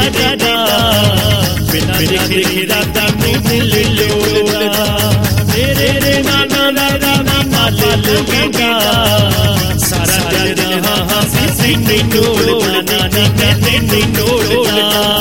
करेगा बिना देखे राता मिल लोड़ा तेरे नाना नाना नाना लगेगा सारा दिन हंसी नहीं तोड़ना नानी कहते नहीं तोड़ना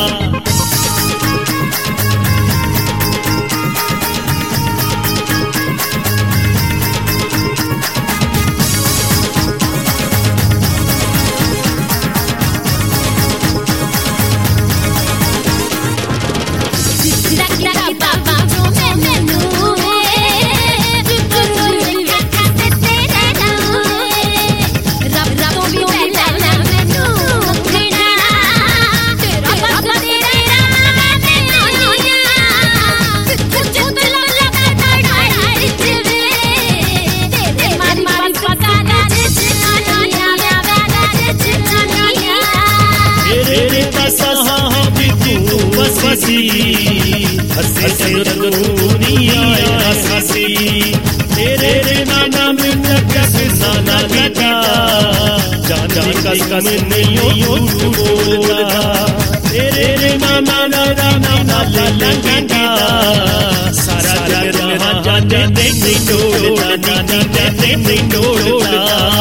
हंसी दुनिया हंसी तेरे नाना में नाना लगा जाने का नहीं बोलता तेरे नाना नाना नाना लगेगा सारा जगह जाने नहीं तोड़ना नानी कहते नहीं तोड़ना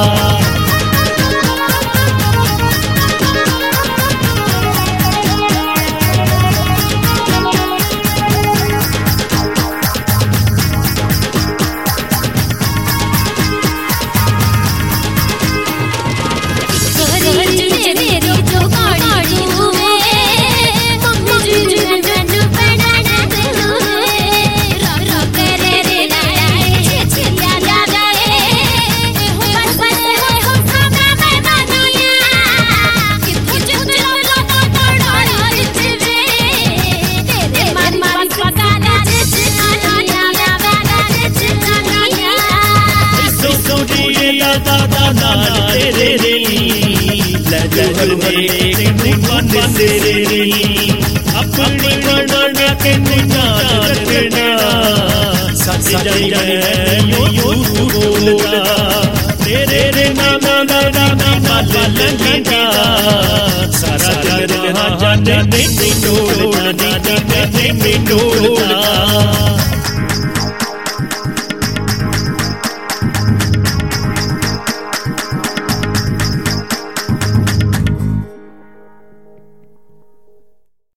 अपनी बना के रखना सच बोलता तेरे नाना नाना नाना लगेगा सारा जगह जाने नहीं तोड़ना नहीं तोड़ना